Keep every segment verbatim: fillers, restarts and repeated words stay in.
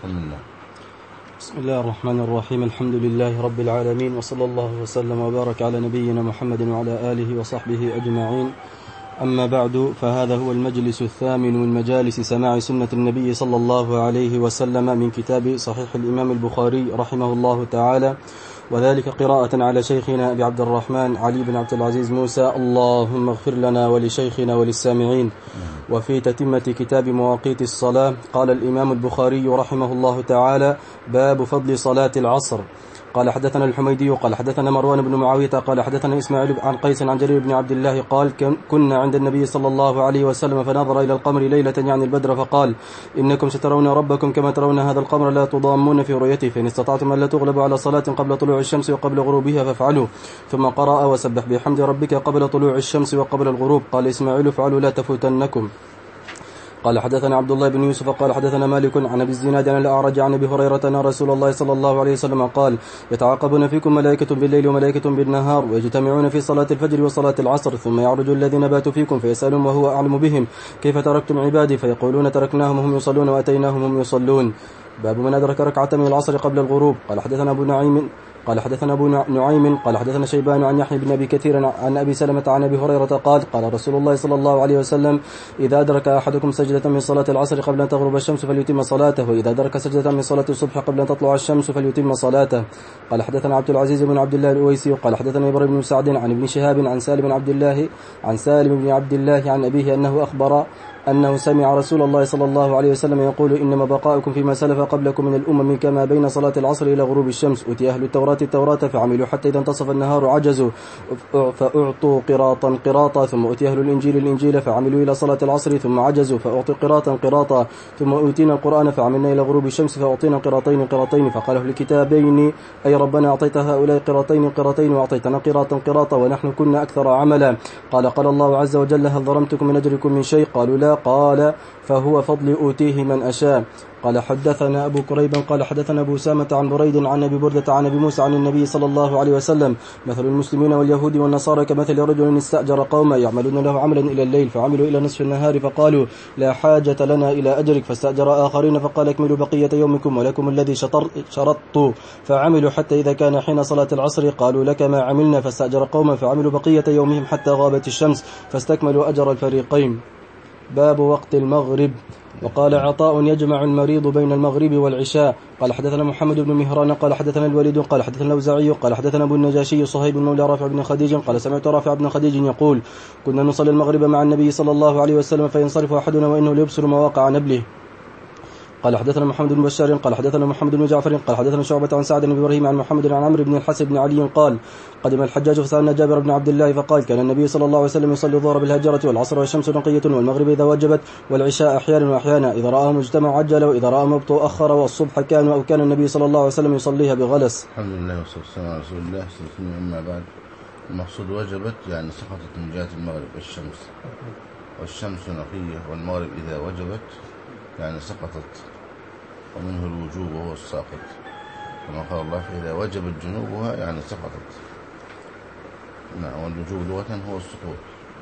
الله. بسم الله الرحمن الرحيم. الحمد لله رب العالمين، وصلى الله وسلم وبارك على نبينا محمد وعلى آله وصحبه أجمعين. أما بعد، فهذا هو المجلس الثامن من مجالس سماع سنة النبي صلى الله عليه وسلم من كتاب صحيح الإمام البخاري رحمه الله تعالى، وذلك قراءة على شيخنا أبي عبد الرحمن علي بن عبد العزيز موسى. اللهم اغفر لنا ولشيخنا وللسامعين. وفي تتمة كتاب مواقيت الصلاة قال الإمام البخاري رحمه الله تعالى: باب فضل صلاة العصر. قال حدثنا الحميدي قال حدثنا مروان بن معاوية قال حدثنا إسماعيل عن قيس عن جرير بن عبد الله قال: كنا عند النبي صلى الله عليه وسلم فنظر إلى القمر ليلة يعني البدر فقال: إنكم سترون ربكم كما ترون هذا القمر لا تضامون في رؤيته، فإن استطعتم أن لا تغلبوا على صلاة قبل طلوع الشمس وقبل غروبها فافعلوا. ثم قرأ: وسبح بحمد ربك قبل طلوع الشمس وقبل الغروب. قال إسماعيل: افعلوا لا تفوتنكم. قال حدثنا عبد الله بن يوسف قال حدثنا مالك عن أبي الزناد عن الأعرج عن أبي هريرة أن رسول الله صلى الله عليه وسلم قال: يتعاقبون فيكم ملائكة بالليل وملائكة بالنهار، ويجتمعون في صلاة الفجر وصلاة العصر، ثم يعرج الذين باتوا فيكم فيسألون وهو أعلم بهم: كيف تركتم عبادي؟ فيقولون: تركناهم وهم يصلون وأتيناهم وهم يصلون. باب من أدرك ركعة من العصر قبل الغروب. قال حدثنا أبو نعيم قال حدثنا أبو نعيم قال حدثنا شيبان عن يحيى بن أبي كثير عن أبي سلمة عن أبي هريرة قال: قال رسول الله صلى الله عليه وسلم: إذا أدرك أحدكم سجدة من صلاة العصر قبل أن تغرب الشمس فليتم صلاته، وإذا أدرك سجدة من صلاة الصبح قبل أن تطلع الشمس فليتم صلاته. قال حدثنا عبد العزيز بن عبد الله الأويسي قال حدثنا إبراهيم بن سعد عن ابن شهاب عن سالم بن عبد الله عن سالم بن عبد الله عن أبيه أنه أخبر أنه سمع رسول الله صلى الله عليه وسلم يقول: إنما بقاؤكم فيما سلف قبلكم من الأمم كما بين صلاة العصر إلى غروب الشمس. أتي أهل التوراة التوراة فعملوا حتى إذا انتصف النهار عجزوا فأعطوا قراطا قراطا، ثم أتي أهل الإنجيل الإنجيل فعملوا إلى صلاة العصر ثم عجزوا فأعطوا قراطا قراطا، ثم أوتينا القرآن فعملنا إلى غروب الشمس فأعطينا قراطين قراطين. فقال أهل الكتابين: أي ربنا أعطيت هؤلاء قراطين قراطين وأعطيتنا قراطا قراطا ونحن كنا أكثر عملا. قال: قال الله عز وجل: هل ظلمتكم من أجركم من شيء؟ قالوا: لا. قال: فهو فضل أوتيه من أشاء. قال حدثنا أبو كريب قال حدثنا أبو سامة عن بريد عن أبي بردة عن أبي موسى عن النبي صلى الله عليه وسلم: مثل المسلمين واليهود والنصارى كمثل رجل استأجر قوما يعملون له عملا إلى الليل فعملوا إلى نصف النهار فقالوا: لا حاجة لنا إلى أجرك، فاستأجر آخرين فقال: اكملوا بقية يومكم ولكم الذي شرطت، فعملوا حتى إذا كان حين صلاة العصر قالوا: لك ما عملنا، فاستأجر قوما فعملوا بقية يومهم حتى غابت الشمس فاستكملوا أجر الفريقين. باب وقت المغرب. وقال عطاء: يجمع المريض بين المغرب والعشاء. قال حدثنا محمد بن مهران قال حدثنا الوليد قال حدثنا الأوزاعي قال حدثنا أبو النجاشي صهيب مولى رافع بن خديج قال: سمعت رافع بن خديج يقول: كنا نصلي المغرب مع النبي صلى الله عليه وسلم فينصرف أحدنا وإنه ليبصر مواقع نبله. قال حدثنا محمد بن بشار قال حدثنا محمد بن جعفر قال حدثنا شعبة عن سعد بن إبراهيم عن محمد عن عمرو بن الحسن بن علي قال: قدم الحجاج فسألنا جابر بن عبد الله فقال: كان النبي صلى الله عليه وسلم يصلي الظهر بالهجرة والعصر والشمس نقية والمغرب إذا وجبت والعشاء أحيانا وأحيانا، إذا رآهم اجتمع عجل وإذا رآهم أبطأ أخر، والصبح كان أو كان النبي صلى الله عليه وسلم يصليها بغلس. الحمد لله والصلاة والسلام على رسول الله صلى الله عليه وسلم. أما بعد، المقصود وجبت يعني سقطت من جهة المغرب الشمس، والشمس نقية، والمغرب إذا وجبت يعني سقطت، ومنه الوجوب وهو الساقط، كما قال الله: فإذا وجبت جنوبها يعني سقطت. نعم، والوجوب لغة هو السقوط.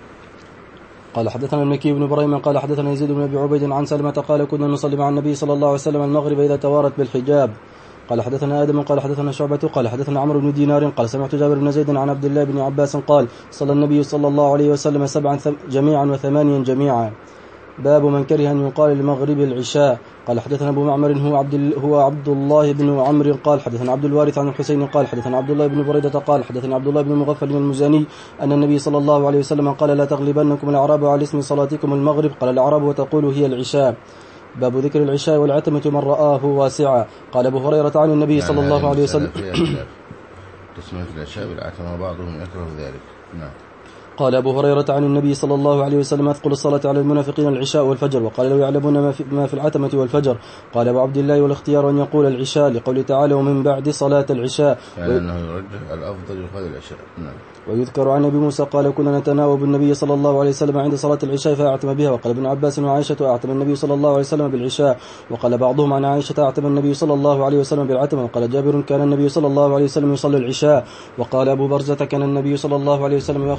قال حدثنا المكي بن إبراهيم قال حدثنا يزيد بن أبي عبيد عن سلمة قال: كنا نصلي مع النبي صلى الله عليه وسلم المغرب إذا توارت بالحجاب. قال حدثنا آدم قال حدثنا شعبة قال حدثنا عمرو بن دينار قال: سمعت جابر بن زيد عن عبد الله بن عباس قال: صلى النبي صلى الله عليه وسلم سبعا جميعا وثمانيا جميعا. باب من كره أن يقال المغرب العشاء. قال حدثنا أبو معمر هو عبد هو عبد الله بن عمرو قال حدثنا عبد الوارث عن الحسين قال حدثنا عبد الله بن بريدة قال حدثنا عبد الله بن مغفل المزاني أن النبي صلى الله عليه وسلم قال: لا تغلبنكم الأعراب على اسم صلاتكم المغرب. قال الأعراب: وتقول هي العشاء. باب ذكر العشاء والعتمة من رآه واسعا. قال أبو هريرة عن النبي صلى الله عليه وسلم: تسمية العشاء بالعتمة بعضهم يكره ذلك. نعم. قال أبو هريرة عن النبي صلى الله عليه وسلم: أثقل الصلاة على المنافقين العشاء والفجر. وقال: لو يعلمون ما في, ما في العتمة والفجر. قال أبو عبد الله: والاختيار أن يقول العشاء لقول تعالى: ومن بعد صلاة العشاء، يعني أنه يرجح الأفضل يقال العشاء. نعم. ويذكر عن أبي موسى قال: كنا نتناوب النبي صلى الله عليه وسلم عند صلاة العشاء فأعتم بها. وقال ابن عباس وعائشة: أعتم النبي صلى الله عليه وسلم بالعشاء. وقال بعضهم عن عائشة: أعتم النبي صلى الله عليه وسلم بالعتمة. وقال جابر: كان النبي صلى الله عليه وسلم يصلي العشاء. وقال أبو برزة: كان النبي صلى الله عليه وسلم يؤخر العشاء.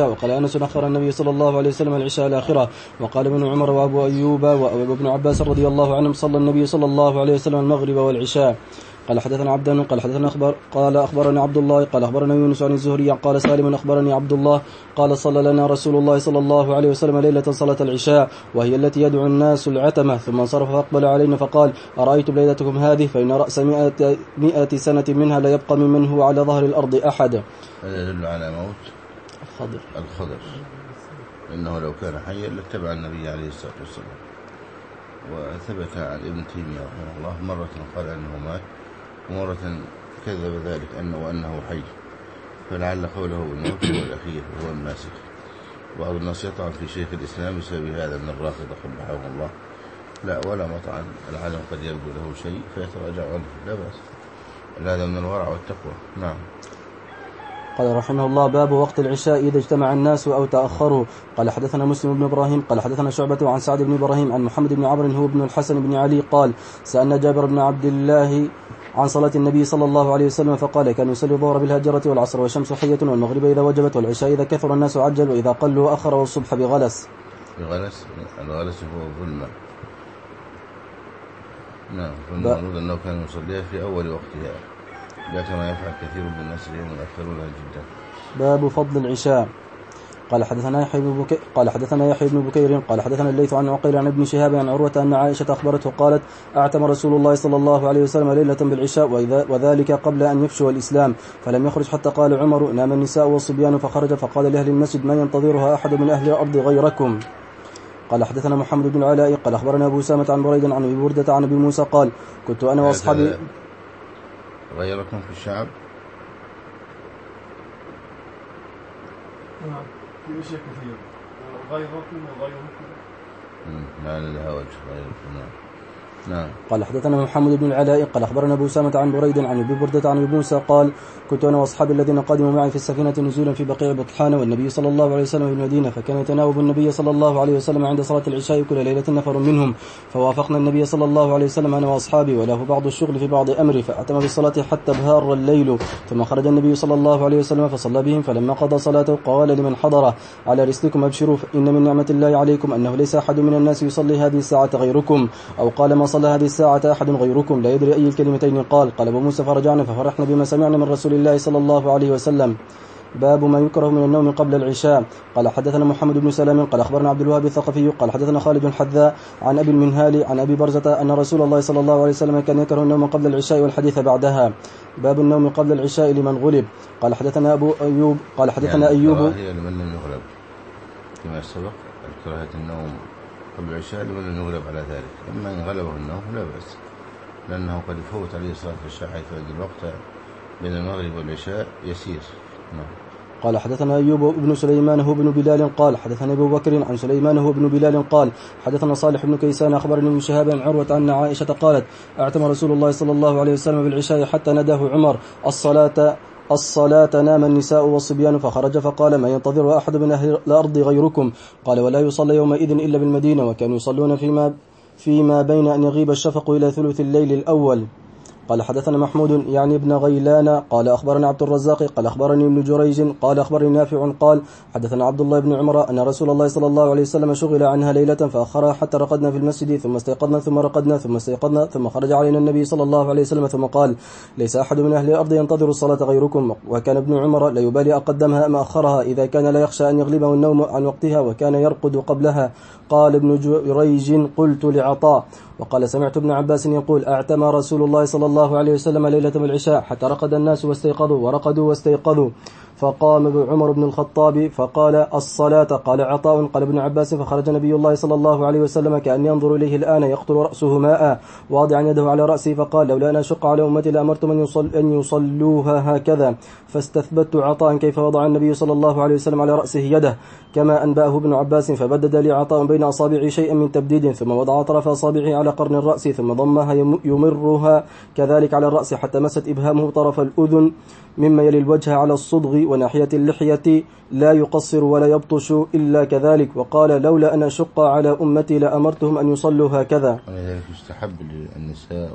العشاء. وقال أنس أخر النبي صلى الله عليه وسلم العشاء الآخرة. وقال ابن عمر وأبو أيوب وابن عباس رضي الله عنهم صلى النبي صلى الله عليه وسلم المغرب والعشاء. قال حدثنا عبدان قال حدثنا أخبر قال أخبرني عبد الله قال أخبرنا يونس عن الزهري قال سالم أخبرني عبد الله قال صلى لنا رسول الله صلى الله عليه وسلم ليلة صلاة العشاء وهي التي يدعو الناس العتمة ثم انصرف فأقبل علينا فقال أرأيتم ليلتكم هذه فإن رأس مئة, مئة سنة منها لا يبقى ممن هو على ظهر الأرض أحد. هذا يدل على موت الخضر الخضر إنه لو كان حيا لاتبع النبي عليه الصلاة والسلام. وثبت عن ابن تيمية رحمه الله مرة قال أنه مات ومرة كذب ذلك أنه وأنه حي، فلعل قوله بالموت هو الأخير وهو الناسخ. بعض الناس يطعن في شيخ الإسلام بسبب هذا من الرافضة قبحهم الله. لا ولا مطعن، العالم قد يبدو له شيء فيتراجع عنه، لا بأس، هذا من الورع والتقوى. نعم. قال رحمه الله باب وقت العشاء إذا اجتمع الناس أو تأخروا. قال حدثنا مسلم بن إبراهيم قال حدثنا شعبة عن سعد بن إبراهيم عن محمد بن عمرو هو ابن الحسن بن علي قال سألنا جابر بن عبد الله عن صلاة النبي صلى الله عليه وسلم فقال كان يصلي الظهر بالهجرة والعصر والشمس حية والمغرب إذا وجبت والعشاء إذا كثر الناس عجل وإذا قلوا أخر والصبح بغلس. بغلس الغلس هو ظلمة. نعم. فالمفروض أنه كان يصليها في أول وقتها لا كما يفعل كثير من الناس اليوم يأخرونها جدا. باب فضل العشاء. قال حدثنا يحيى بن بكير قال حدثنا يحيى بن بكير قال حدثنا الليث عن عقيل عن ابن شهاب عن عروة أن عائشة أخبرته قالت أعتم رسول الله صلى الله عليه وسلم ليلة بالعشاء وذلك قبل أن يفشو الإسلام فلم يخرج حتى قال عمر نام النساء والصبيان فخرج فقال لأهل المسجد ما ينتظرها أحد من أهل الأرض غيركم. قال حدثنا محمد بن العلاء قال أخبرنا أبو سامة عن بريد عن أبي بردة عن أبي موسى قال كنت أنا وأصحابي غيركم في الشعب. نعم في أشياء كثير غيركم وغيركم ما لها وجه غيركم. نعم. نعم. قال حدثنا محمد بن العلاء قال أخبرنا أبو سامة عن بريد عن أبي بردة عن أبي موسى قال كنت أنا وأصحابي الذين قدموا معي في السفينة نزولا في بقيع بطحان والنبي صلى الله عليه وسلم بالمدينة فكان يتناوب النبي صلى الله عليه وسلم عند صلاة العشاء كل ليلة نفر منهم فوافقنا النبي صلى الله عليه وسلم أنا وأصحابي وله بعض الشغل في بعض أمري فأتم بالصلاة حتى بهار الليل ثم خرج النبي صلى الله عليه وسلم فصلى بهم فلما قضى صلاته قال لمن حضره على رسلكم أبشروا إن من نعمة الله عليكم أنه ليس أحد من الناس يصلي هذه الساعة غيركم أو قال ما صلى هذه الساعة أحد غيركم لا يدري أي الكلمتين قال. قال أبو موسى فرجعنا ففرحنا بما سمعنا من رسول الله صلى الله عليه وسلم. باب ما يكره من النوم قبل العشاء. قال حدثنا محمد بن سلام قال أخبرنا عبد الوهاب الثقفي قال حدثنا خالد الحذاء عن أبي المنهال عن أبي برزة أن رسول الله صلى الله عليه وسلم كان يكره النوم قبل العشاء والحديث بعدها. باب النوم قبل العشاء لمن غلب. قال حدثنا أبو أيوب قال حدثنا يعني أيوب هي لمن لم يغلب كما سبق الكراهة النوم قبل العشاء لمن لم يغلب على ذلك. أما إن غلبه النوم لا بأس لأنه قد يفوت عليه صلاة العشاء حيث أن الوقت بين المغرب والعشاء يسير. نعم. قال حدثنا أيوب بن سليمان هو بن بلال قال حدثنا أبو بكر عن سليمان هو بن بلال قال حدثنا صالح بن كيسان أخبرني ابن شهاب عن عروة أن عائشة قالت أعتم رسول الله صلى الله عليه وسلم بالعشاء حتى نداه عمر الصلاة الصلاة نام النساء والصبيان فخرج فقال ما ينتظر أحد من أهل الأرض غيركم قال ولا يصلى يومئذ إلا بالمدينة وكانوا يصلون فيما فيما بين أن يغيب الشفق إلى ثلث الليل الأول. قال حدثنا محمود يعني ابن غيلان قال أخبرنا عبد الرزاق قال أخبرني ابن جريج قال أخبرني نافع قال حدثنا عبد الله بن عمر أن رسول الله صلى الله عليه وسلم شغل عنها ليلة فأخرها حتى رقدنا في المسجد ثم استيقظنا ثم رقدنا ثم استيقظنا ثم خرج علينا النبي صلى الله عليه وسلم ثم قال ليس أحد من أهل الأرض ينتظر الصلاة غيركم. وكان ابن عمر لا يبالي أقدمها أم أخرها إذا كان لا يخشى أن يغلبه النوم عن وقتها وكان يرقد قبلها. قال ابن جريج قلت لعطاء وقال سمعت ابن عباس يقول أعتم رسول الله صلى الله عليه وسلم ليلة بالعشاء حتى رقد الناس واستيقظوا ورقدوا واستيقظوا فقام عمر بن الخطاب فقال الصلاة. قال عطاء قال ابن عباس فخرج نبي الله صلى الله عليه وسلم كأن ينظر إليه الآن يقطر رأسه ماء واضعا يده على رأسه فقال لولا أن أشق على أمتي لأمرتم أن, يصل أن يصلوها هكذا. فاستثبت عطاء كيف وضع النبي صلى الله عليه وسلم على رأسه يده كما أنبأه ابن عباس فبدد لي عطاء بين أصابعه شيئا من تبديد ثم وضع طرف أصابعه على قرن الرأس ثم ضمها يمرها كذلك على الرأس حتى مست إبهامه طرف الأذن مما يلي الوجه على الصدغ وناحية اللحية لا يقصر ولا يبطش إلا كذلك. وقال لولا أن أشق على أمتي لأمرتهم أن يصلوا هكذا. ولذلك يستحب للنساء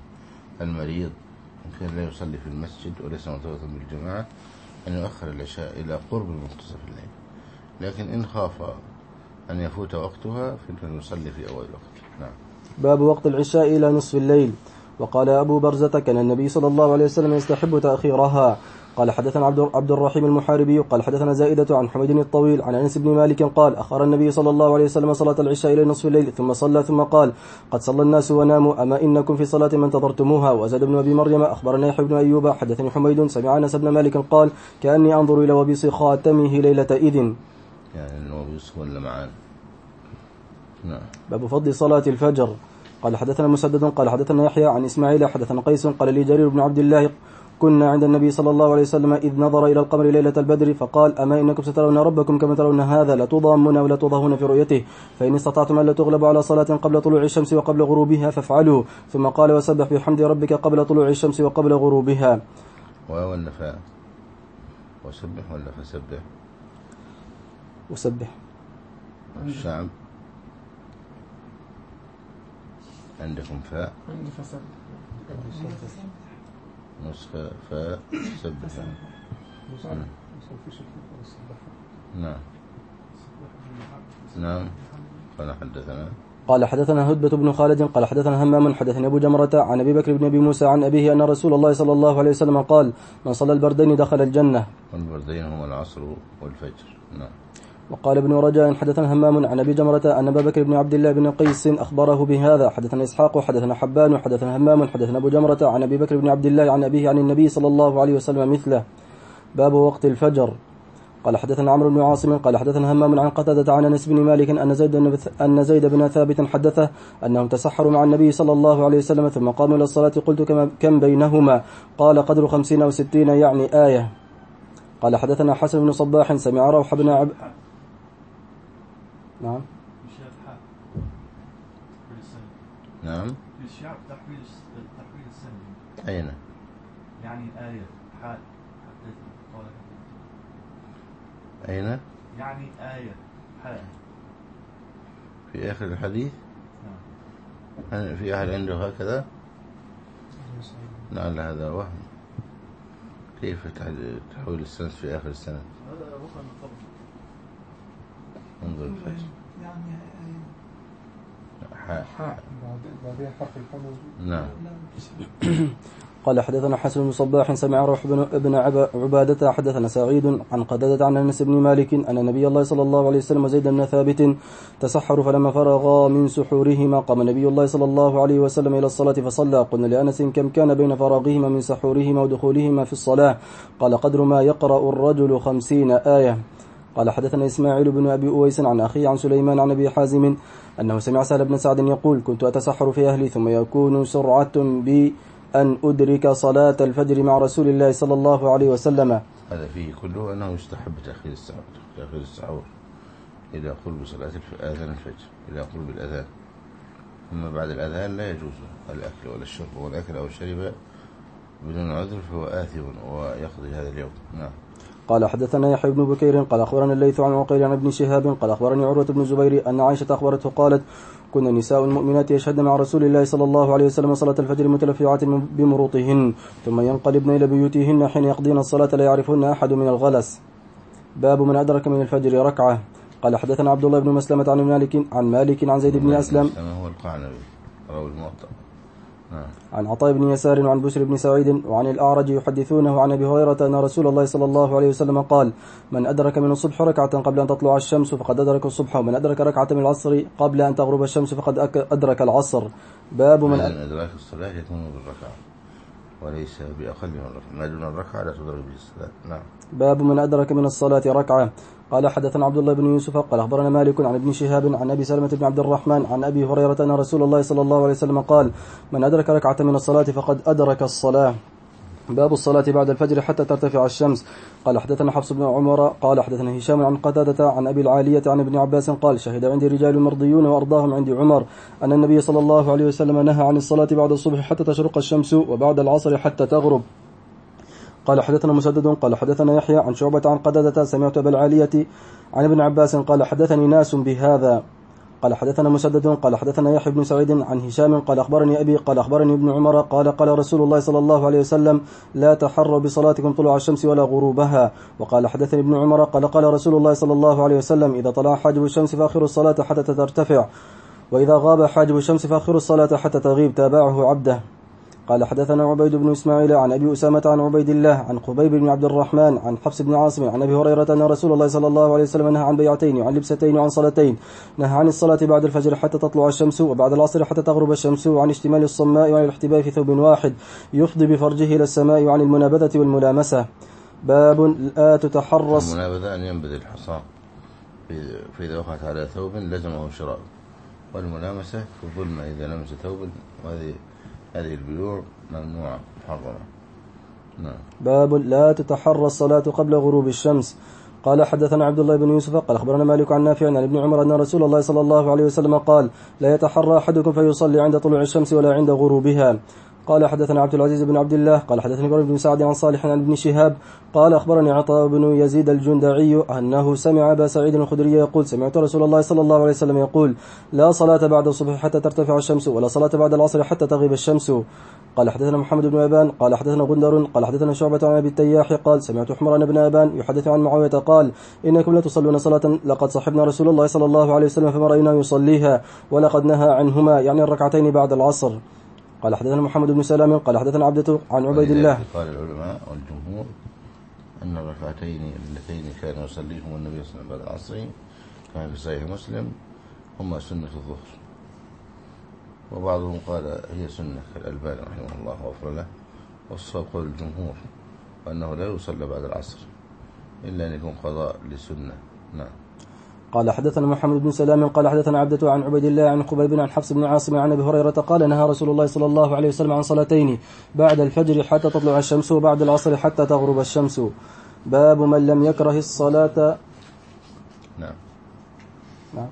والمريض كان لا يصلي في المسجد وليس مرتبطا بالجماعة أن يؤخر العشاء إلى قرب منتصف الليل لكن إن خاف أن يفوت وقتها فليصلي في أول وقت. نعم. باب وقت العشاء إلى نصف الليل. وقال أبو برزة كان النبي صلى الله عليه وسلم يستحب تأخيرها. قال حدثنا عبد الرحيم المحاربي قال حدثنا زائدة عن حميد الطويل عن أنس بن مالك قال أخر النبي صلى الله عليه وسلم صلاة العشاء إلى نصف الليل ثم صلى ثم قال قد صلى الناس وناموا أما إنكم في صلاة ما انتظرتموها. وزاد بن أبي مريم أخبرنا يحيى بن أيوب حدثني حميد سمع أنس بن مالك قال كأني أنظر إلى وبيص خاتمه ليلة إذن، يعني الوبيص ولا معان. نعم. باب فضل صلاة الفجر. قال حدثنا مسدد قال حدثنا يحيى عن إسماعيل حدثنا قيس قال لي جرير بن عبد الله كنا عند النبي صلى الله عليه وسلم إذ نظر إلى القمر ليلة البدر فقال أما إنكم سترون ربكم كما ترون هذا لا تضامون ولا تضاهون في رؤيته فإن استطعتم أن لا تغلبوا على صلاة قبل طلوع الشمس وقبل غروبها فافعلوا. ثم قال وسبح بحمد ربك قبل طلوع الشمس وقبل غروبها. ولا فاء وسبح ولا فسبح؟ وسبح. الشعب عندكم فاء عندي فسبح نسخة فاء سبح. نعم. نعم. قال حدثنا قال حدثنا هدبة بن خالد قال حدثنا همام حدثنا أبو جمرة عن أبي بكر بن أبي موسى عن أبيه أن رسول الله صلى الله عليه وسلم قال من صلى البردين دخل الجنة. والبردين هما العصر والفجر. نعم. وقال ابن رجاء حدثنا همام عن أبي جمرة أن أبا بكر بن عبد الله بن قيس أخبره بهذا. حدثنا إسحاق حدثنا حبان حدثنا همام حدثنا أبو جمرة عن أبي بكر بن عبد الله عن أبيه عن النبي صلى الله عليه وسلم مثله. باب وقت الفجر. قال حدثنا عمرو بن عاصم قال حدثنا همام عن قتادة عن أنس بن مالك أن زيد أن زيد بن ثابت حدثه أنهم تسحروا مع النبي صلى الله عليه وسلم ثم قاموا إلى الصلاة قلت كم بينهما قال قدر خمسين أو ستين يعني آية. قال حدثنا حسن بن صباح سمع روح بن عب نعم نعم في الشعب تحويل تحويل السنة أين يعني آية حال أين يعني آية حال في آخر الحديث. نعم. في أحد عنده هكذا؟ لعل هذا وهم. كيف تحويل السنة في آخر السنة؟ هذا وهم طبعا. انظر الفجر يعني حاء حاء بعدين حرف الحاء موجود. نعم. قال حدثنا حسن بن صباح سمع روح بن ابن عبادة حدثنا سعيد عن قتادة عن أنس بن مالك أن نبي الله صلى الله عليه وسلم وزيد بن ثابت تسحروا فلما فرغا من سحورهما قام نبي الله صلى الله عليه وسلم إلى الصلاة فصلى. قلنا لأنس كم كان بين فراغهما من سحورهما ودخولهما في الصلاة قال قدر ما يقرأ الرجل خمسين آية. قال حدثنا إسماعيل بن أبي أويس عن أخي عن سليمان عن أبي حازم أنه سمع سهل بن سعد يقول كنت أتسحر في أهلي ثم يكون سرعة بي أن أدرك صلاة الفجر مع رسول الله صلى الله عليه وسلم. هذا فيه كله أنه يستحب تأخير السحور تأخير السحور إلى قرب صلاة آذان الفجر إلى قرب الأذان. ثم بعد الأذان لا يجوز الأكل ولا الشرب والأكل أو الشرب بدون عذر فهو آثم ويقضي هذا اليوم. نعم. قال حدثنا يحيى بن بكير قال أخبرنا الليث عن عقيل عن ابن شهاب قال أخبرني عروة بن الزبير أن عائشة أخبرته قالت كنا نساء المؤمنات يشهدن مع رسول الله صلى الله عليه وسلم صلاة الفجر متلفعات بمروطهن ثم ينقلبن إلى بيوتهن حين يقضين الصلاة لا يعرفن أحد من الغلس. باب من أدرك من الفجر ركعة. قال حدثنا عبد الله بن مسلمة عن مالك عن مالك عن زيد بن أسلم هو القعنبي رواه الموطأ عن عطاء بن يسار وعن بشر بن سعيد وعن الأعرج يحدثونه عن أبي هريرة أن رسول الله صلى الله عليه وسلم قال من أدرك من الصبح ركعة قبل أن تطلع الشمس فقد أدرك الصبح ومن أدرك ركعة من العصر قبل أن تغرب الشمس فقد أدرك العصر. باب من أدرك الصلاة يكون بالركعة وليس بأقل من الركعة ما دون الركعة لا تدرك به الصلاة. نعم. باب من أدرك من الصلاة ركعة. قال حدثنا عبد الله بن يوسف قال أخبرنا مالك عن ابن شهاب عن أبي سلمة بن عبد الرحمن عن أبي هريرة أن رسول الله صلى الله عليه وسلم قال من أدرك ركعة من الصلاة فقد أدرك الصلاة. باب الصلاة بعد الفجر حتى ترتفع الشمس. قال حدثنا حفص بن عمر قال حدثنا هشام عن قتادة عن أبي العالية عن ابن عباس قال شهد عندي رجال مرضيون وأرضاهم عندي عمر أن النبي صلى الله عليه وسلم نهى عن الصلاة بعد الصبح حتى تشرق الشمس وبعد العصر حتى تغرب. قال حدثنا مسدد قال حدثنا يحيى عن شعبة عن قتادة سمعت أبا العالية عن ابن عباس قال حدثني ناس بهذا. قال حدثنا مسدد قال حدثنا يحيى بن سعيد عن هشام قال أخبرني أبي قال أخبرني ابن عمر قال قال رسول الله صلى الله عليه وسلم لا تحروا بصلاتكم طلوع الشمس ولا غروبها. وقال حدثني ابن عمر قال قال رسول الله صلى الله عليه وسلم إذا طلع حاجب الشمس فأخروا الصلاة حتى ترتفع، وإذا غاب حاجب الشمس فأخروا الصلاة حتى تغيب. تابعه عبده. قال حدثنا عبيد بن إسماعيل عن أبي أسامة عن عبيد الله عن خبيب بن عبد الرحمن عن حفص بن عاصم عن أبي هريرة أن رسول الله صلى الله عليه وسلم نهى عن بيعتين وعن لبستين وعن صلاتين. نهى عن الصلاة بعد الفجر حتى تطلع الشمس، وبعد العصر حتى تغرب الشمس، وعن اشتمال الصماء وعن الاحتباء في ثوب واحد يفضي بفرجه إلى السماء، وعن المنابذة والملامسة. باب لا تتحرص. المنابذة أن ينبذ الحصى فإذا وقعت على ثوب لزمه شراء، والملامسة في الظلمة إذا لمس ثوب، وهذه هذه البيوع ممنوعة محرمة. نعم. باب لا تتحرى الصلاة قبل غروب الشمس. قال حدثنا عبد الله بن يوسف قال أخبرنا مالك عن نافع عن ابن عمر أن رسول الله صلى الله عليه وسلم قال لا يتحرى أحدكم فيصلي عند طلوع الشمس ولا عند غروبها. قال حدثنا عبد العزيز بن عبد الله قال حدثني ابراهيم بن سعد عن صالح عن ابن شهاب قال أخبرني عطاء بن يزيد الجندعي أنه سمع أبا سعيد الخدري يقول سمعت رسول الله صلى الله عليه وسلم يقول لا صلاة بعد الصبح حتى ترتفع الشمس، ولا صلاة بعد العصر حتى تغيب الشمس. قال حدثنا محمد بن أبان قال حدثنا غندر قال حدثنا شعبة عن أبي التياح قال سمعت حمران بن أبان يحدث عن معاوية قال إنكم لا تصلون صلاة لقد صحبنا رسول الله صلى الله عليه وسلم فما رأينا يصليها، ولقد نهى عنهما يعني الركعتين بعد العصر. قال حدثنا محمد بن سلام قال حدثنا عبدة عن عبيد الله. قال العلماء والجمهور أن الركعتين اللتين كان يصليهم النبي صلى الله عليه وسلم بعد العصر كان في صحيح مسلم هما سنة الظهر، وبعضهم قال هي سنة كالألباني رحمه الله وغفر له، والصواب قول الجمهور وأنه لا يصلى بعد العصر إلا أن يكون قضاء لسنة. نعم. قال حدثنا محمد بن سلام قال حدثنا عبدة عن عبيد الله عن خبيب عن حفص بن عاصم عن أبي هريرة قال نهى رسول الله صلى الله عليه وسلم عن صلاتين بعد الفجر حتى تطلع الشمس، وبعد العصر حتى تغرب الشمس. باب من لم يكره الصلاة. نعم. نعم.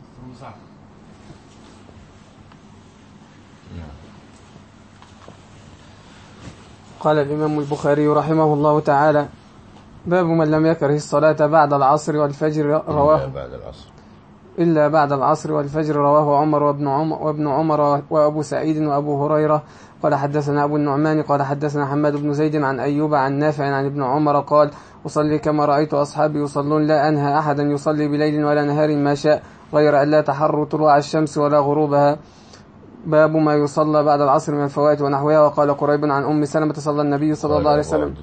قال الإمام البخاري رحمه الله تعالى باب من لم يكره الصلاة بعد العصر والفجر رواه إلا بعد العصر إلا بعد العصر والفجر رواه عمر وابن عمر, وابن عمر وأبو سعيد وأبو هريرة. قال حدثنا أبو النعمان قال حدثنا حماد بن زيد عن أيوب عن نافع عن ابن عمر قال أصلي كما رأيت أصحابي يصلون، لا أنهى أحدا يصلي بليل ولا نهار ما شاء غير أن لا تحروا طلوع الشمس ولا غروبها. باب ما يصلى بعد العصر من الفوائد ونحوها. وقال قريب عن أم سلمة صلى النبي صلى الله عليه وسلم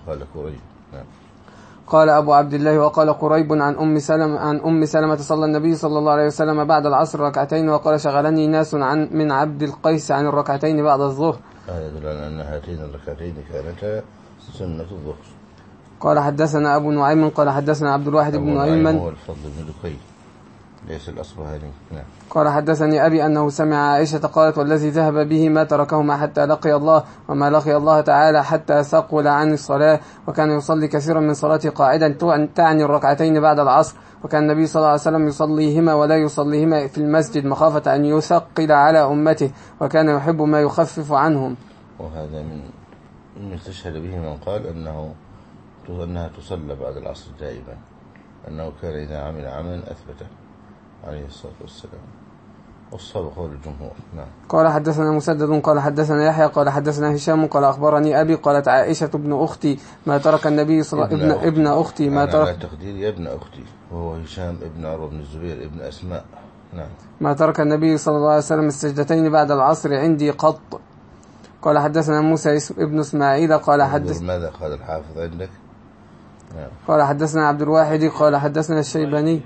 قال أبو عبد الله وقال قريب عن أم سلمة عن أم سلمة صلى النبي صلى الله عليه وسلم بعد العصر ركعتين، وقال شغلني ناس عن من عبد القيس عن الركعتين بعد الظهر. هذا يدل على أن هاتين الركعتين كانتا سنة الظهر. قال حدثنا أبو نعيم قال حدثنا عبد الواحد بن أيمن هو الفضل بن دكين ليس الأصبهاني. نعم. قال حدثني أبي أنه سمع عائشة قالت والذي ذهب به ما تركهما حتى لقي الله، وما لقي الله تعالى حتى ثقل عن الصلاة، وكان يصلي كثيرا من صلاته قاعدا تعني الركعتين بعد العصر، وكان النبي صلى الله عليه وسلم يصليهما ولا يصليهما في المسجد مخافة أن يثقل على أمته، وكان يحب ما يخفف عنهم. وهذا من من استشهد به من قال أنه أنها تصلى بعد العصر دائما، أنه كان إذا عمل عملا أثبته عليه الصلاة والسلام، والصواب قول الجمهور. نعم. قال حدثنا مسدد قال حدثنا يحيى قال حدثنا هشام قال أخبرني أبي قالت عائشة ابن أختي ما ترك النبي صلى الله عليه وسلم ابن, ابن أختي ما ترك على تقدير يا ابن أختي، وهو هشام ابن عروة بن الزبير ابن أسماء. نعم. ما ترك النبي صلى الله عليه وسلم السجدتين بعد العصر عندي قط. قال حدثنا موسى ابن إسماعيل قال حدث ماذا قال الحافظ عندك؟ نعم. قال حدثنا عبد الواحد قال حدثنا الشيباني.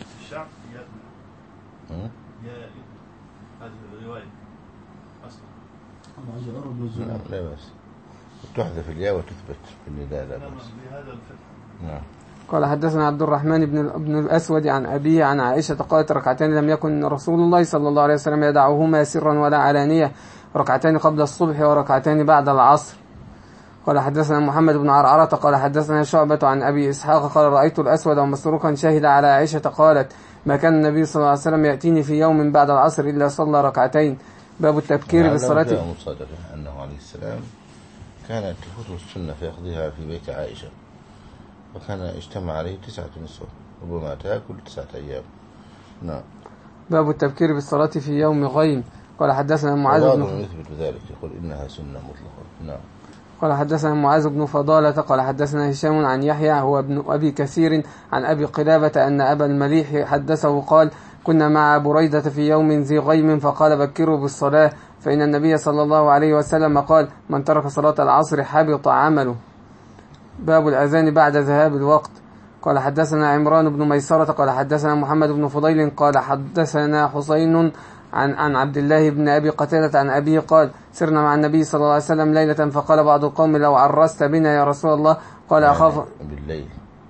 نعم لا بس تحذف الياء وتثبت في النداء لا بس. نعم. قال حدثنا عبد الرحمن بن ابن الأسود عن أبيه عن عائشة قالت ركعتين لم يكن رسول الله صلى الله عليه وسلم يدعوهما سرا ولا علانية، ركعتين قبل الصبح وركعتين بعد العصر. قال حدثنا محمد بن عرعرة قال حدثنا شعبة عن أبي إسحاق قال رأيت الأسود ومسروقا شهد على عائشة قالت ما كان النبي صلى الله عليه وسلم يأتيني في يوم بعد العصر إلا صلى ركعتين. باب التبكير بالصلاة. هذا مصادفة أنه عليه السلام كانت تفوته السنة فيقضيها في بيت عائشة، وكان اجتمع عليه تسعة نسوة ربما تأكل تسعة أيام. نعم. باب التبكير بالصلاة في يوم غيم. قال حدثنا معاذ بن يثبت ذلك، يقول إنها سنة مطلقة. نعم. قال حدثنا معاذ بن فضالة قال حدثنا هشام عن يحيى هو ابن أبي كثير عن أبي قلابة أن أبا المليح حدثه قال كنا مع بريدة في يوم ذي غيم فقال بكروا بالصلاة فإن النبي صلى الله عليه وسلم قال من ترك صلاة العصر حبط عمله. باب الأذان بعد ذهاب الوقت. قال حدثنا عمران بن ميسرة قال حدثنا محمد بن فضيل قال حدثنا حسين عن عن عبد الله بن أبي قتادة عن أبيه قال سرنا مع النبي صلى الله عليه وسلم ليلة فقال بعض القوم لو عرست بنا يا رسول الله قال أخاف بالليل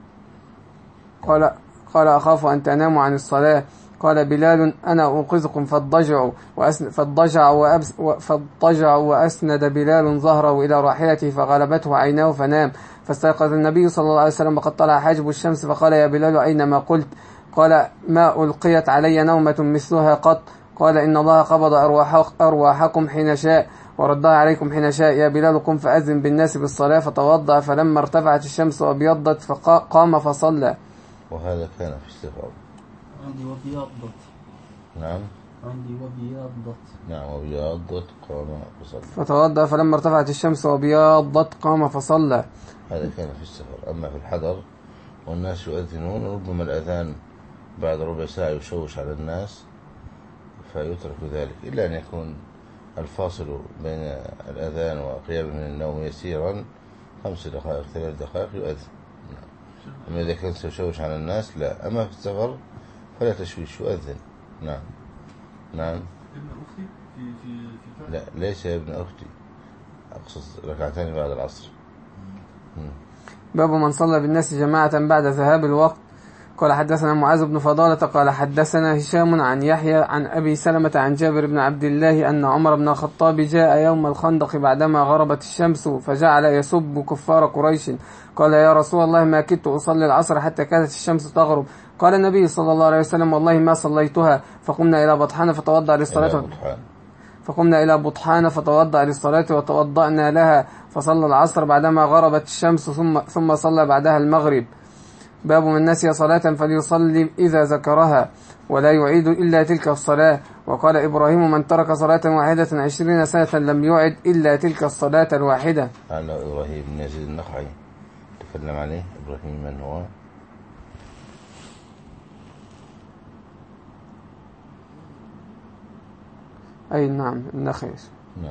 قال قال أخاف أن تناموا عن الصلاة. قال بلال أنا أنقذكم فاضطجعوا فاضطجع فاضطجع وأسند بلال ظهره إلى راحلته فغلبته عيناه فنام فاستيقظ النبي صلى الله عليه وسلم وقد طلع حاجب الشمس فقال يا بلال أينما قلت؟ قال ما ألقيت علي نومة مثلها قط. قال إن الله قبض أرواح أرواحكم حين شاء وردها عليكم حين شاء. يا بلال قم فأذن بالناس بالصلاة فتوضأ فلما ارتفعت الشمس وابيضت فقام فصلى. وهذا كان في استغراب. عندي وبيضت. نعم. عندي وبيضت. نعم وبيضت قام فصلى. فتوضأ فلما ارتفعت الشمس وابيضت قام فصلى. هذا كان في السفر. أما في الحضر والناس يؤذنون ربما الأذان بعد ربع ساعة يشوش على الناس فيترك ذلك إلا أن يكون الفاصل بين الأذان وقيام من النوم يسيرا خمس دقائق ثلاث دقائق يؤذن. أما إذا كان سيشوش على الناس لا. أما في السفر فلا تشويش يؤذن. نعم. نعم. ابن أختي في في في لا ليس يا ابن أختي، أقصد ركعتين بعد العصر. باب من صلى بالناس جماعة بعد ذهاب الوقت. قال حدثنا معاذ بن فضالة قال حدثنا هشام عن يحيى عن أبي سلمة عن جابر بن عبد الله أن عمر بن الخطاب جاء يوم الخندق بعدما غربت الشمس فجعل يسب كفار قريش. قال يا رسول الله ما كدت أصلي العصر حتى كانت الشمس تغرب. قال النبي صلى الله عليه وسلم والله ما صليتها. فقمنا إلى بطحان فتوضأ للصلاة فقمنا إلى بطحان فتوضأ للصلاة وتوضأنا لها فصلى العصر بعدما غربت الشمس ثم ثم صلى بعدها المغرب. باب من نسي صلاة فليصلي إذا ذكرها ولا يعيد إلا تلك الصلاة. وقال إبراهيم من ترك صلاة واحدة عشرين سنة لم يعد إلا تلك الصلاة الواحدة. على إبراهيم بن يزيد النخعي تكلم عليه. إبراهيم من هو؟ أي نعم النخعي. نعم.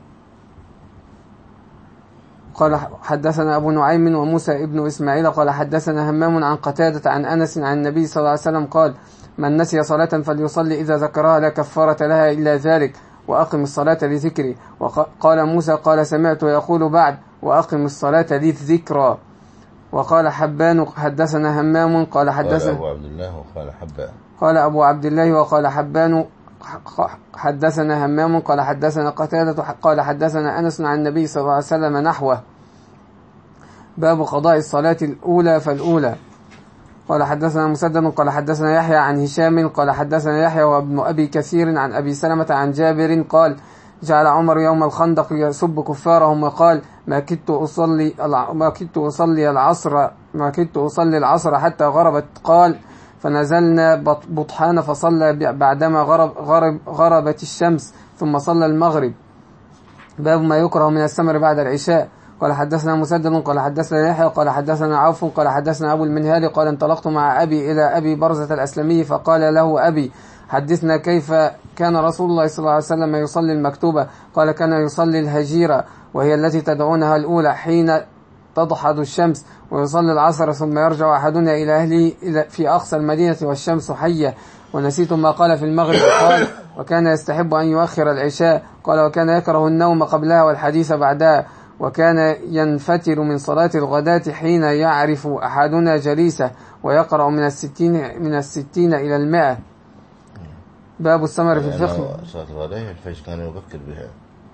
قال حدثنا أبو نعيم وموسى ابن إسماعيل قال حدثنا همام عن قتادة عن أنس عن النبي صلى الله عليه وسلم قال من نسي صلاة فليصلي إذا ذكرها لا كفارة لها إلا ذلك وأقم الصلاة لذكري. وقال موسى قال سمعت يقول بعد وأقم الصلاة للذكرى. وقال حبان حدثنا همام قال حدثنا أبو عبد الله وقال حبان قال أبو عبد الله وقال حبان حدثنا همام قال حدثنا قتادة قال حدثنا أنس عن النبي صلى الله عليه وسلم نحوه. باب قضاء الصلاة الأولى فالأولى. قال حدثنا مسدد قال حدثنا يحيى عن هشام قال حدثنا يحيى وابن أبي كثير عن أبي سلمة عن جابر قال جعل عمر يوم الخندق يسب كفارهم وقال ما كدت أصلي ما كدت أصلي العصر ما كدت أصلي العصر حتى غربت. قال فنزلنا بطحان فصلى بعدما غرب غرب غربت الشمس ثم صلى المغرب. باب ما يكره من السمر بعد العشاء. قال حدثنا مسدد قال حدثنا يحيى قال حدثنا عوف قال حدثنا أبو المنهال قال انطلقت مع أبي إلى أبي برزة الأسلمي فقال له أبي حدثنا كيف كان رسول الله صلى الله عليه وسلم يصلي المكتوبة. قال كان يصلي الهجيرة وهي التي تدعونها الأولى حين تضحض الشمس ويصلي العصر ثم يرجع أحدنا إلى أهله في أقصى المدينة والشمس حية. ونسيت ما قال في المغرب. قال وكان يستحب أن يؤخر العشاء. قال وكان يكره النوم قبلها والحديث بعدها. وكان ينفتر من صلاة الغداة حين يعرف أحدنا جليسه ويقرأ من الستين من الستين إلى المائة. باب السمر في الفقه. صلاة الغداء الفجر كان يبكر بها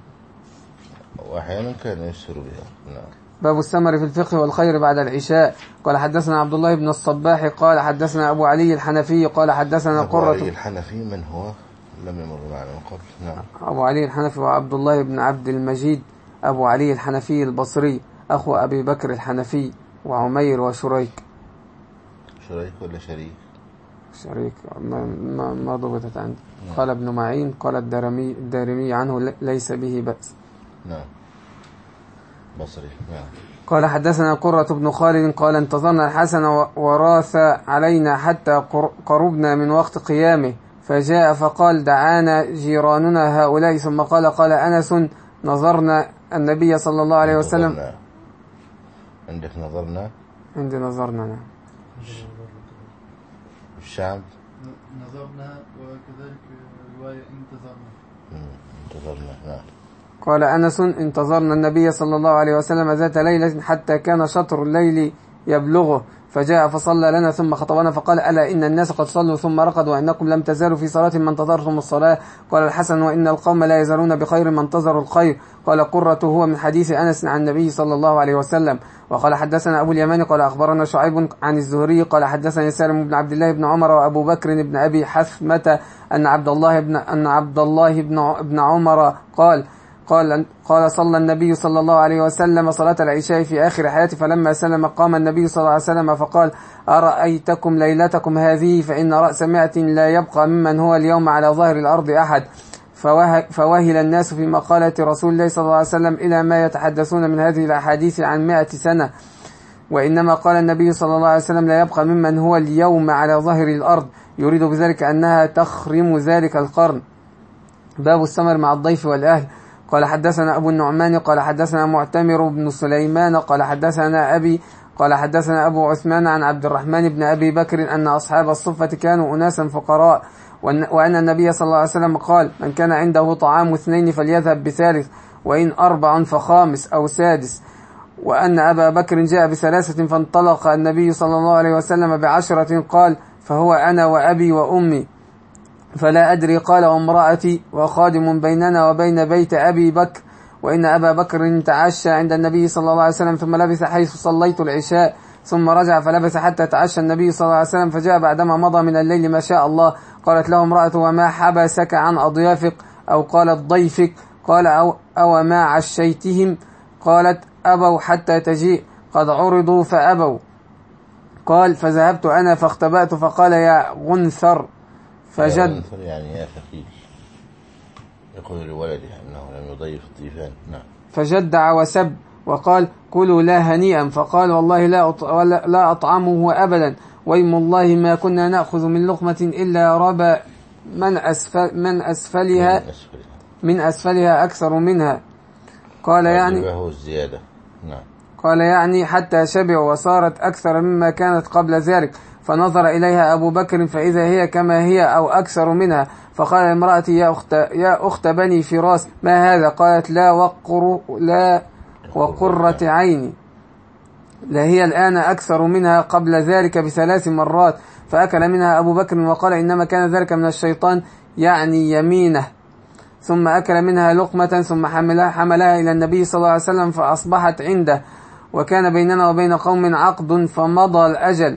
وأحيانا كان يسر بها. نعم. باب السمر في الفقه والخير بعد العشاء. قال حدثنا عبد الله بن الصباح قال حدثنا أبو علي الحنفي قال حدثنا قرة. أبو علي الحنفي من هو؟ لم يمر معنا من قبل. نعم. أبو علي الحنفي وعبد الله بن عبد المجيد أبو علي الحنفي البصري أخو أبي بكر الحنفي وعمير وشريك. شريك ولا شريك؟ شريك ما, ما, ما ضبطت عندي. قال ابن معين قال الدارمي, الدارمي عنه ليس به بأس. نعم بصري. نعم. قال حدثنا قرة بن خالد قال انتظرنا الحسن وراث علينا حتى قربنا من وقت قيامه فجاء فقال دعانا جيراننا هؤلاء ثم قال قال أنس نظرنا النبي صلى الله عليه وسلم. نظرنا. عندك نظرنا؟ عندي نظرنا. نعم. الشام نظرنا وكذلك رواية انتظرنا. انتظرنا. نعم. قال أنس انتظرنا النبي صلى الله عليه وسلم ذات ليلة حتى كان شطر الليل يبلغه فجاء فصلى لنا ثم خطبنا فقال ألا إن الناس قد صلوا ثم رقدوا وإنكم لم تزالوا في صلاة ما انتظرتم الصلاة. قال الحسن وإن القوم لا يزالون بخير ما انتظروا الخير. قال قرة هو من حديث أنس عن النبي صلى الله عليه وسلم. وقال حدثنا أبو اليمان قال أخبرنا شعيب عن الزهري قال حدثني سالم بن عبد الله بن عمر وأبو بكر بن أبي حثمة أن عبد الله بن أن عبد الله بن بن عمر قال قال قال صلى النبي صلى الله عليه وسلم صلاة العشاء في آخر حياته فلما سلم قام النبي صلى الله عليه وسلم فقال أرأيتكم ليلتكم هذه فإن رأس مئة لا يبقى ممن هو اليوم على ظاهر الأرض أحد. فوهل الناس في مقالة رسول الله صلى الله عليه وسلم إلى ما يتحدثون من هذه الأحاديث عن مئة سنة وإنما قال النبي صلى الله عليه وسلم لا يبقى ممن هو اليوم على ظاهر الأرض يريد بذلك أنها تخرم ذلك القرن. باب السمر مع الضيف والأهل. قال حدثنا أبو النعمان قال حدثنا معتمر بن سليمان قال حدثنا أبي قال حدثنا أبو عثمان عن عبد الرحمن بن أبي بكر أن أصحاب الصفة كانوا أناسا فقراء وأن النبي صلى الله عليه وسلم قال من كان عنده طعام اثنين فليذهب بثالث وإن أربع فخامس أو سادس وأن أبا بكر جاء بثلاثة فانطلق النبي صلى الله عليه وسلم بعشرة قال فهو أنا وأبي وأمي فلا أدري قال وامرأتي وخادم بيننا وبين بيت أبي بكر وإن أبا بكر تعشى عند النبي صلى الله عليه وسلم ثم لبث حيث صليت العشاء ثم رجع فلبث حتى تعشى النبي صلى الله عليه وسلم فجاء بعدما مضى من الليل ما شاء الله. قالت له امرأته وما حبسك عن أضيافك أو قالت ضيفك قال أو, أو ما عشيتهم قالت أبوا حتى تجيء قد عرضوا فأبوا. قال فذهبت أنا فاختبأت فقال يا غنثر فجد يعني يا خفيف يقول لولده أنه لم يضيف الضيفان. نعم. فجدع وسب وقال كلوا لا هنيئا فقال والله لا لا أطعمه أبدا وإم الله ما كنا نأخذ من لقمة إلا ربا من أسفل من أسفلها من أسفلها أكثر منها. قال يعني الزيادة. نعم. قال يعني حتى شبعوا وصارت أكثر مما كانت قبل ذلك فنظر إليها أبو بكر فإذا هي كما هي أو أكثر منها فقال امرأتي يا أخت, يا أخت بني فراس ما هذا؟ قالت لا وقر لا وقرة عيني لا هي الآن أكثر منها قبل ذلك بثلاث مرات. فأكل منها أبو بكر وقال إنما كان ذلك من الشيطان يعني يمينه. ثم أكل منها لقمة ثم حملها, حملها إلى النبي صلى الله عليه وسلم فأصبحت عنده وكان بيننا وبين قوم عقد فمضى الأجل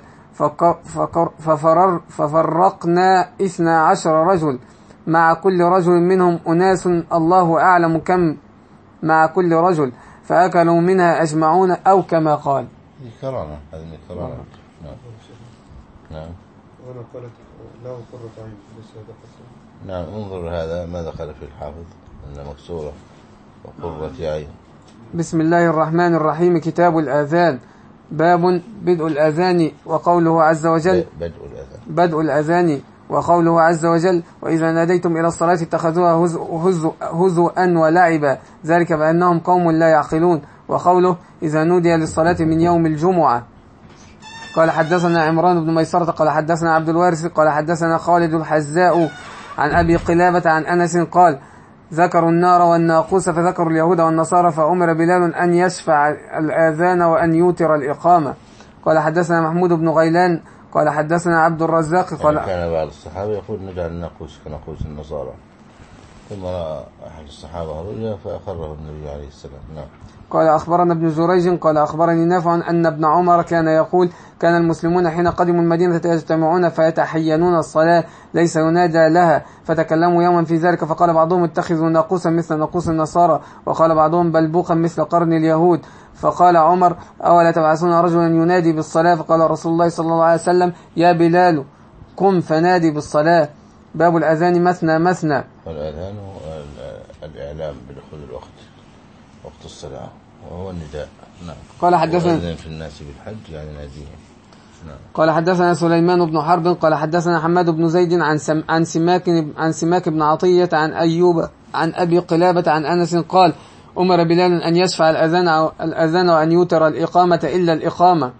ففرر ففرقنا اثنا عشر رجل مع كل رجل منهم أناس الله أعلم كم مع كل رجل فأكلوا منها أجمعون أو كما قال. كرامة هذه كرامة. نعم. نعم. وأنا قالت لا قرة عين. نعم. انظر هذا ما دخل في الحافظ أن مكسورة وقرة عين. بسم الله الرحمن الرحيم. كتاب الآذان. باب بدء الأذان وقوله عز وجل بدء الأذان بدء الأذان وقوله عز وجل وإذا ناديتم إلى الصلاة اتخذوها هزؤا ولعبا ذلك بأنهم قوم لا يعقلون. وقوله إذا نودي للصلاة من يوم الجمعة. قال حدثنا عمران بن ميسرة قال حدثنا عبد الوارث قال حدثنا خالد الحزاء عن أبي قلابة عن أنس قال ذكروا النار والناقوس فذكروا اليهود والنصارى فأمر بلال أن يشفع الآذان وأن يوتر الإقامة. قال حدثنا محمود بن غيلان قال حدثنا عبد الرزاق قال يعني كان بعض الصحابة يقول نجعل الناقوس كناقوس النصارى ثم رأى أحد الصحابة رؤيا فأخره النبي عليه السلام. نعم. قال أخبرنا ابن جريج قال أخبرني نافع أن ابن عمر كان يقول كان المسلمون حين قدموا المدينة يجتمعون فيتحينون الصلاة ليس ينادى لها فتكلموا يوما في ذلك فقال بعضهم اتخذوا ناقوسا مثل ناقوس النصارى وقال بعضهم بلبوقا مثل قرن اليهود. فقال عمر أولا تبعثون رجلا ينادي بالصلاة فقال رسول الله صلى الله عليه وسلم يا بلال قم فنادي بالصلاة. باب الأذان مثنى مثنى. والأذان هو الإعلام بدخول الوقت، وقت الصلاة، وهو النداء. نعم. قال حدثنا وأذن في الناس بالحج يعني ناديهم. نعم. قال حدثنا سليمان بن حرب قال حدثنا حماد بن زيد عن سم عن سماك عن سماك بن عطية عن أيوب عن أبي قلابة عن أنس قال أمر بلال أن يشفع الأذان أو الأذان وأن يوتر الإقامة إلا الإقامة.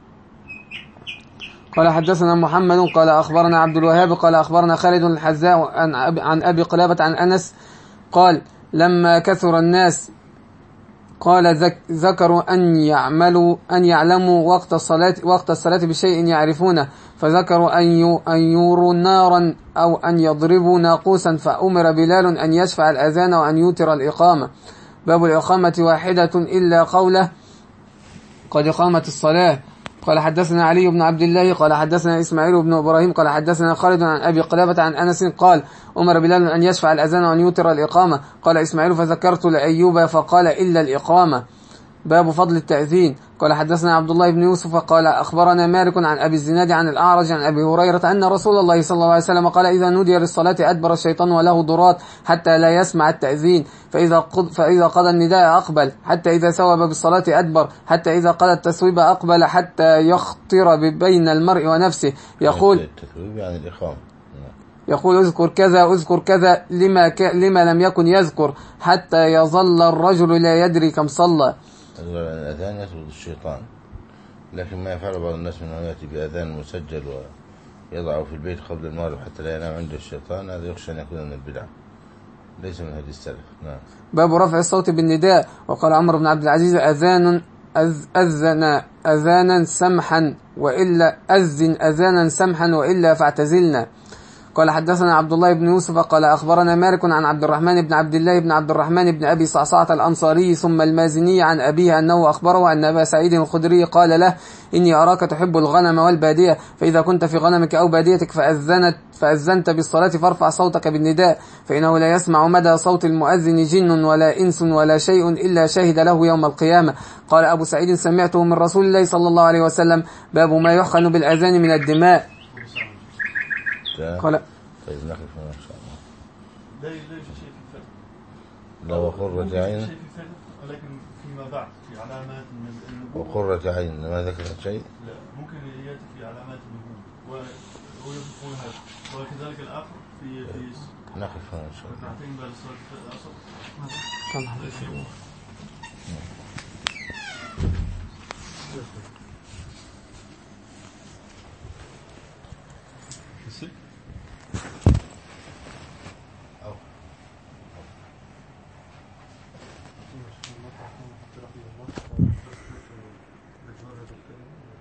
قال حدثنا محمد قال أخبرنا عبد الوهاب قال أخبرنا خالد الحذاء عن أبي, عن أبي قلابة عن أنس قال لما كثر الناس قال ذك ذكروا أن يعملوا أن يعلموا وقت الصلاة وقت الصلاة بشيء يعرفونه، فذكروا أن أن يوروا نارا أو أن يضربوا ناقوسا، فأمر بلال أن يشفع الأذان وأن يوتر الإقامة. باب الإقامة واحدة إلا قوله قد إقامت الصلاة. قال حدثنا علي بن عبد الله قال حدثنا إسماعيل بن إبراهيم قال حدثنا خالد عن أبي قلابة عن أنس قال أمر بلال أن يشفع الأذان وأن يوتر الإقامة. قال إسماعيل فذكرت لأيوب فقال إلا الإقامة. باب فضل التأذين. قال حدثنا عبد الله بن يوسف قال أخبرنا مالك عن أبي الزناد عن الأعرج عن أبي هريرة أن رسول الله صلى الله عليه وسلم قال إذا نودي للصلاة أدبر الشيطان وله ضرات حتى لا يسمع التأذين، فإذا قض فإذا قضى النداء أقبل حتى إذا ثوب بالصلاة أدبر حتى إذا قضى التثويب أقبل حتى يخطر بين المرء ونفسه يقول التثويب يعني الإقامة. يقول اذكر كذا اذكر كذا لما, ك... لما لم يكن يذكر حتى يظل الرجل لا يدري كم صلى. الأذان يطرد الشيطان، لكن ما يفعل بعض الناس من يأتي بأذان مسجل ويضعه في البيت قبل المغرب حتى لا ينام عنده الشيطان، هذا يخشى أن يكون من البدع، ليس من هدي السلف. نعم. باب رفع الصوت بالنداء. وقال عمر بن عبد العزيز أذان أذ أذن أذانا سمحا وإلا أذن أذانا سمحا وإلا فاعتزلنا. قال حدثنا عبد الله بن يوسف قال أخبرنا مالك عن عبد الرحمن بن عبد الله بن عبد الرحمن بن أبي صعصعة الأنصاري ثم المازني عن أبيه أنه أخبره أن أبا سعيد الخدري قال له إني أراك تحب الغنم والبادية، فإذا كنت في غنمك أو باديتك فأذنت فأذنت بالصلاة فارفع صوتك بالنداء، فإنه لا يسمع مدى صوت المؤذن جن ولا إنس ولا شيء إلا شهد له يوم القيامة. قال أبو سعيد سمعته من رسول الله صلى الله عليه وسلم. باب ما يحقن بالأذان من الدماء. قال طيب نقف هنا إن شاء الله. لا يوجد شيء في الفقه. لا وقرة عين. شيء في الفقه ولكن فيما بعد في علامات النبوة. وقرة عين ما ذكرت شيء؟ لا ممكن يأتي في علامات النبوة ويذكرون هذا، وكذلك الآخر في في نقف هنا إن شاء الله. ركعتين بعد الصلاة العصر. كان